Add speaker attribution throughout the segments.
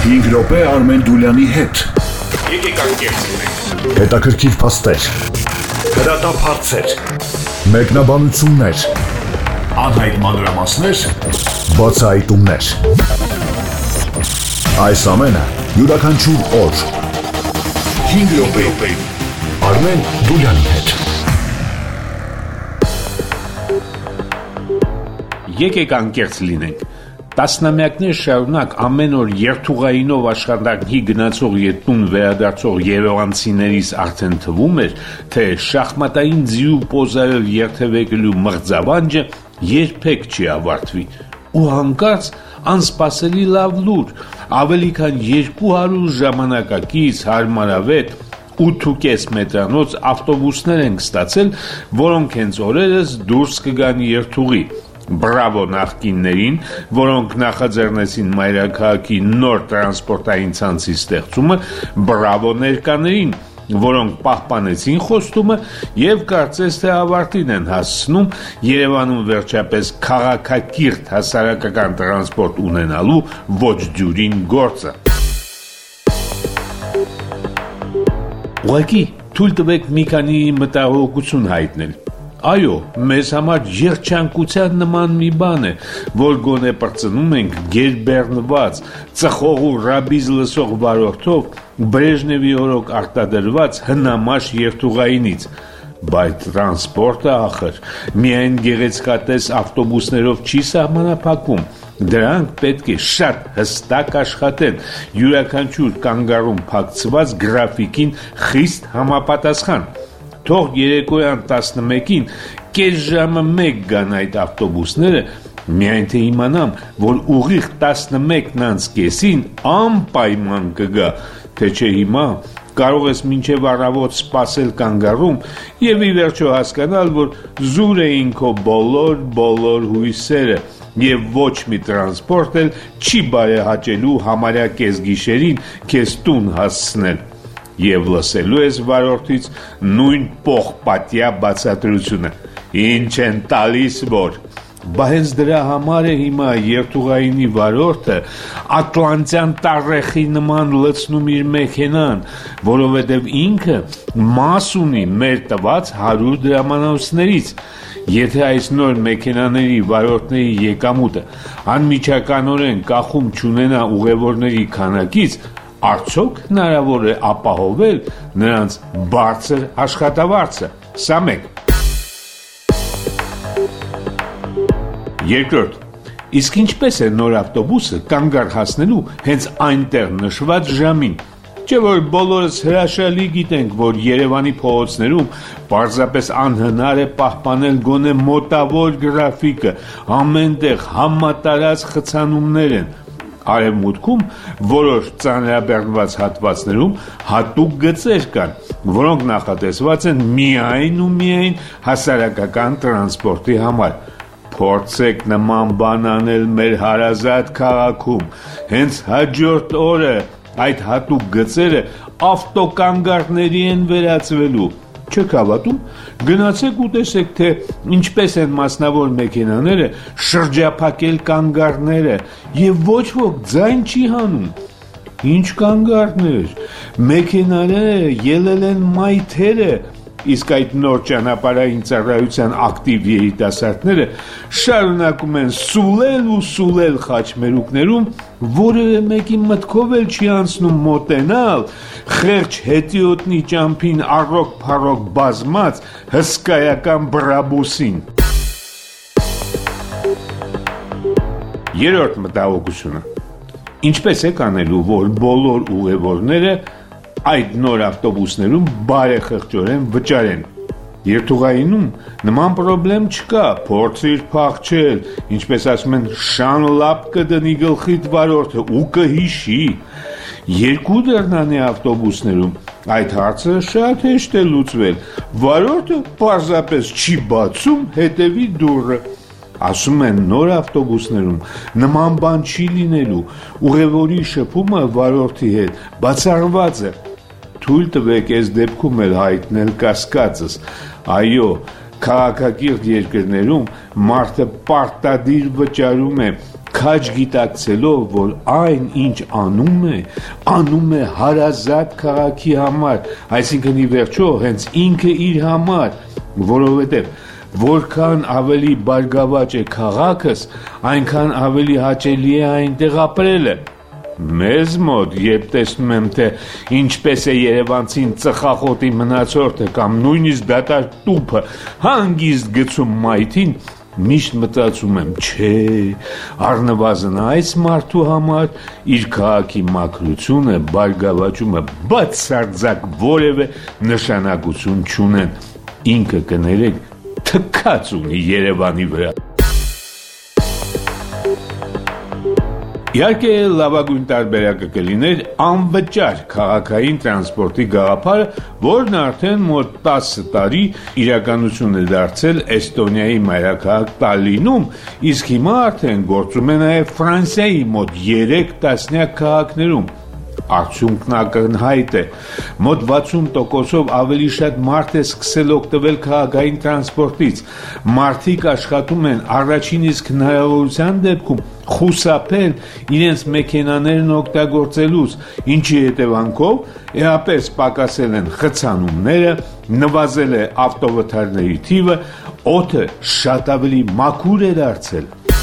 Speaker 1: 5 րոպե Արմեն Դուլյանի հետ։
Speaker 2: Եկեք անկեղծենք։
Speaker 1: Հետաքրքիր փաստեր, հրատապ հարցեր, մեկնաբանություններ, անհայտ մանրամասներ, բացահայտումներ։ Այս ամենը յուրաքանչյուր օր 5 րոպե Արմեն Դուլյանի հետ։
Speaker 2: Եկեք անկեղծ լինենք։ Տասնամյակներ շարունակ ամեն օր երթուղայինով աշխատանքի գնացող եւ տուն վերադարձող երևանցիներիս արդեն թվում էր, թե շախմատային ձիու պոզայով երթևեկելու մղձավանջը երբեք չի ավարտվի։ Ու հանկարծ անսպասելի լավ լուր, ավելի քան 200 ժամանակակից հարմարավետ 8.5 մետրանոց ավտոբուսներ ենք ստացել, որոնք հենց օրերս դուրս կգան երթուղի։ Բրավո նախկիններին, որոնք նախաձեռնեցին մայրաքաղաքի նոր տրանսպորտային ցանցի ստեղծումը, բրավո ներկաներին, որոնք պահպանեցին խոստումը եւ կարծես թե ավարտին են հասցնում Երևանում վերջապես քաղաքակիրթ հասարակական տրանսպորտ ունենալու ոչ դյուրին գործը։ Ուղղակի թույլ տվեք մի քանի մտահոգություն հայտնել։ Այո, մեզ համար երջանկության նման մի բան է, որ գոնե պրծնում ենք գերբեռնված, ծխող ու ռաբիզ լսող վարորդով Բրեժնևի օրոք արտադրված հնամաշ երթուղայինից, բայց տրանսպորտը ախր միայն գեղեցկատես ավտոբուսներով չի սահմանափակվում, դրանք պետք է շատ հստակ աշխատեն, յուրաքանչյուր կանգառում փակցված գրաֆիկին խիստ համապատասխան։ Թող երեկոյան 11-ին կես ժամը մեկ գան այդ ավտոբուսները, միայն թե իմանամ, որ ուղիղ 11:30-ին անպայման կգա, թե չէ հիմա կարող ես մինչև առավոտ սպասել կանգառում եւ ի վերջո հասկանալ, որ զուր էին քո բոլոր հույսերը եւ ոչ մի տրանսպորտ էլ չի բարեհաճելու համարյա կեսգիշերին քեզ տուն հասցնել։ Եվ լսելու ես վարորդից նույն պողպատյա բացատրությունը. Ինչ են տալիս որ։ Բա հենց դրա համար է հիմա երթուղայինի վարորդը ատլանտյան տառեխի նման լցնում իր մեքենան, որովհետև ինքը մաս ունի մեր տված 100 դրամանոցներից։ Եթե այս նոր մեքենաների վարորդների եկամուտը անմիջականորեն կախում չունենա ուղևորների քանակից, արդյոք հնարավոր է ապահովել նրանց բարձր աշխատավարձը։ Սա մեկ։ Երկրորդ, իսկ ինչպես է նոր ավտոբուսը կանգառ հասնելու հենց այնտեղ նշված ժամին։ Չէ՞ որ բոլորս հրաշալի գիտենք, որ Երևանի փողոցներում պարզապես անհնար է պահպանել գոնե մոտավոր գրաֆիկը, ամենտեղ համատարած խցանումներ են։ Արևմուտքում որոշ ծանրաբեռնված հատվածներում հատուկ գծեր կան, որոնք նախատեսված են միայն ու միայն հասարակական տրանսպորտի համար։ Փորձեք նման բան անել մեր հարազատ քաղաքում, հենց հաջորդ օրը այդ հատուկ գծերը ավտոկանգառների են վերածվելու։ Չեք հավատում, գնացեք ու տեսեք, թե ինչպես են մասնավոր մեքենաները շրջափակել կանգառները եւ ոչ ոք ձայն չի հանում։ Ինչ կանգառներ, մեքենաները ելել են մայթերը, իսկ այդ նոր ճանապարհային ծառայության ակտիվ երիտասարդները շարունակում են սուլել խաչմերուկներում, որևէ մեկի մտքով էլ չի անցնում մոտենալ խեղճ հետիոտնի ճամփին առոք-փառոք բազմած հսկայական բրաբուսին։ Երրորդ մտահոգությունը. ինչպես է կանելու, որ բոլոր ուղևորները այդ նոր ավտոբուսներում բարեխղճորեն վճարեն։ Երթուղայինում նման պրոբլեմ չկա, փորձիր փախչել, ինչպես ասում են, շան լապ կդնի գլխիդ վարորդը ու կհիշի։ Երկու դռնանի ավտոբուսներում այդ հարցը շատ հեշտ է լուծվել, վարորդը պարզապես չի բացում հետևի դուռը։ Ասում են նոր ավտոբուսներում նման բան չի լինելու, ուղևորի շփումը վարորդի հետ բացառված է։ Թույլ տվեք այս դեպքում էլ հայտնել կասկածս։ Այո, քաղաքակիրթ երկրներում մարդը պարտադիր վճարում է քաջ գիտակցելով, որ այն ինչ անում է հարազատ քաղաքի համար, այսինքն ի վերջո հենց ինքը իր համար, որովհետև որքան ավելի բարգավաճ է քաղաքս, այնքան ավելի հաճելի է այնտեղ ապրելը։ Մեզ մոտ, երբ տեսնում եմ, թե ինչպես է երևանցին ծխախոտի մնացորդը կամ նույնիսկ դատարկ տուփը հանգիստ գցում մայթին, միշտ մտածում եմ, չէ, առնվազն այս մարդու համար իր քաղաքի մաքրությունը, բարգավաճումը բացարձակ որևէ նշանակություն չունեն, ինքը կներեք թքած ունի Երևանի վրա։ Իհարկե լավագույն տարբերակը կլիներ անվճար քաղաքային տրանսպորտի գաղափարը, որն արդեն մոտ 10 տարի իրականություն է դարձել Էստոնիայի մայրաքաղաք Տալինում, իսկ հիմա արդեն գործում է նաև Ֆրանսիայի մոտ 3 տասնյակ քաղաքներում։ Արդյունքն ակնհայտ է, մոտ 60%-ով ավելի շատ մարդ է սկսել օգտվել քաղաքային տրանսպորտից, մարդիկ աշխատում են առաջին իսկ հնարավորության դեպքում խուսափել իրենց մեքենաներն օգտագործելուց, ինչի հետևանքով էապես պակասել են խցանումները, նվազել է ավտովթարների թիվը, օդը շատ ավելի մաքուր է դարձել։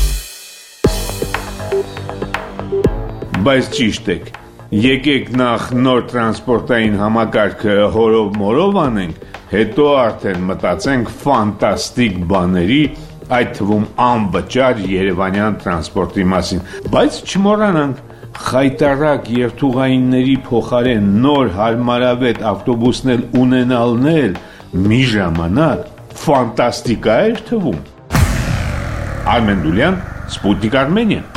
Speaker 2: Բայց ճիշտ եք, եկեք նախ նոր տրանսպորտային համակարգը հորով-մորով անենք, հետո արդեն մտածենք ֆանտաստիկ բաների, այդ թվում անվճար երևանյան տրանսպորտի մասին, բայց չմոռանանք, խայտառակ երթուղայինների փոխարեն նոր հարմարավետ ավտոբուսներ ունենալն էլ մի ժամանակ ֆանտաստիկա էր թվում։ Արմեն Դուլյան, Սպուտնիկ Արմենիա։